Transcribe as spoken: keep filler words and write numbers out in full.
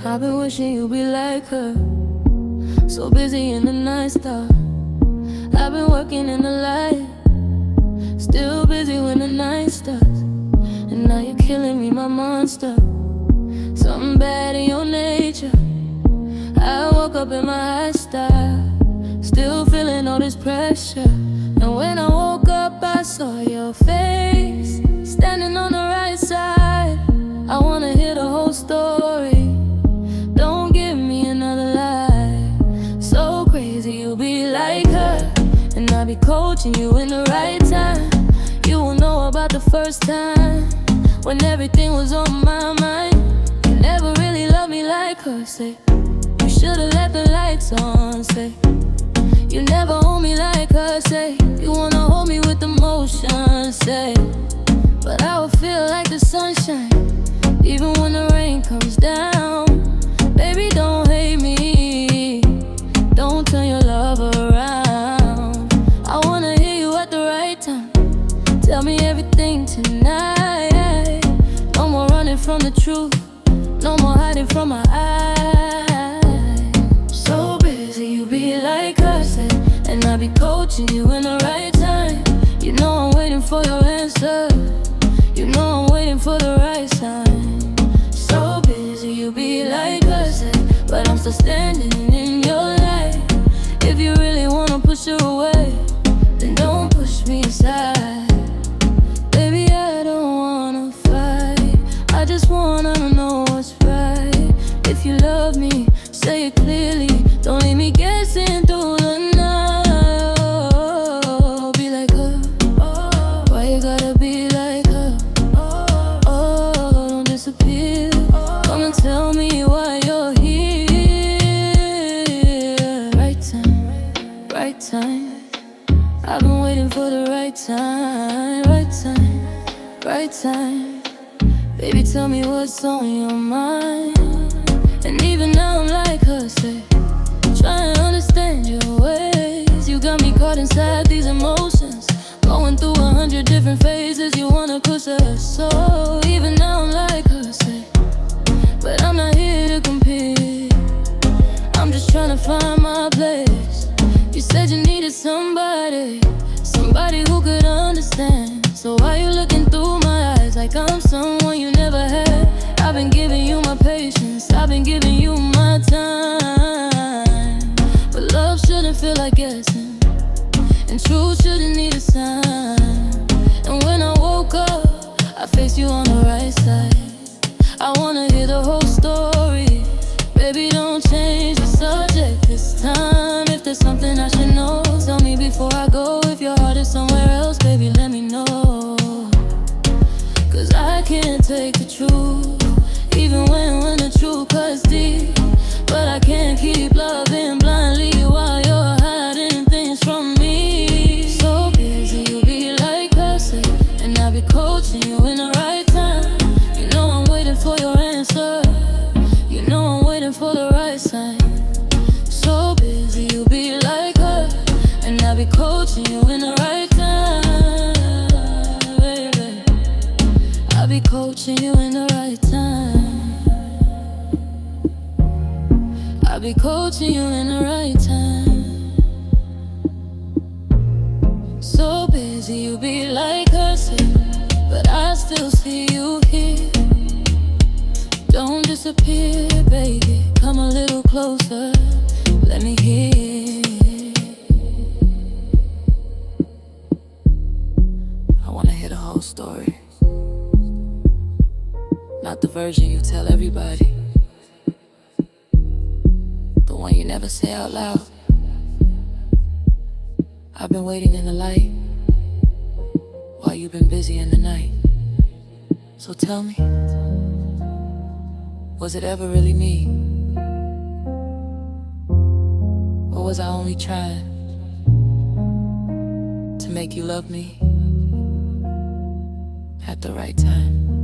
I've been wishing you'd be like her, so busy in the night stuff. I've been working in the light, still busy when the night starts. And now you're killing me, my monster. Something bad in your nature. I woke up in my high style, still feeling all this pressure. And when I woke up, I saw your face, standing on the right side. I wanna hear the whole story, don't give me another lie. So crazy, you'll be like her, and I'll be coaching you in the right time. You will know about the first time, when everything was on my mind. You never really loved me like her, say. You should've left the lights on, say. You never hold me like her, say. You wanna hold me with emotion, say. But I will feel like the sunshine, even when the rain comes down. Baby, don't hate me, don't turn your love around. I wanna hear you at the right time, tell me everything tonight. No more running from the truth, no more hiding from my eyes. So busy, you be like her, say. And I be coaching you in the right time. You know I'm waiting for your answer, you know I'm waiting for the right sign. So busy, you be like her, say. But I'm still standing in your light. If you really wanna push her away, then don't push me aside. Baby, I don't wanna fight, I just wanna know what's right. If you love me, say it clearly, don't leave me guessing through the night. Oh, be like her, why you gotta be like her? Oh, don't disappear, come and tell me why you're here. Right time, right time, I've been waiting for the right time. Right time, right time, baby, tell me what's on your mind. And even now I'm like her, say, trying to understand your ways. You got me caught inside these emotions, going through a hundred different phases. You wanna push us, so even now I'm like her, say. But I'm not here to compete, I'm just trying to find my place. You said you needed somebody, somebody who could understand. So why you looking through my eyes like I'm someone you never had? I've been giving you my patience, I've been giving you my time. But love shouldn't feel like guessing, and truth shouldn't need a sign. And when I woke up, I faced you on the right side. I wanna hear the whole story. Baby, don't change the subject this time. If there's something I should know, tell me before I go. If your heart is somewhere else, baby, let me know. Cause I can't take the truth, even when, when the truth cuts deep. But I can't keep loving blindly while you're hiding things from me. So busy, you be like her, say. And I'll be coaching you in the right time. You know I'm waiting for your answer, you know I'm waiting for the right sign. So busy, you be like her, and I'll be coaching you in the right time, baby. I'll be coaching you in the right time. I'll be coaching you in the right time. So busy, you be like her, say. But I still see you here. Don't disappear, baby, come a little closer, let me hear. I wanna hear the whole story, not the version you tell everybody, the one you never say out loud. I've been waiting in the light while you've been busy in the night. So tell me, was it ever really me? Or was I only trying to make you love me at the right time?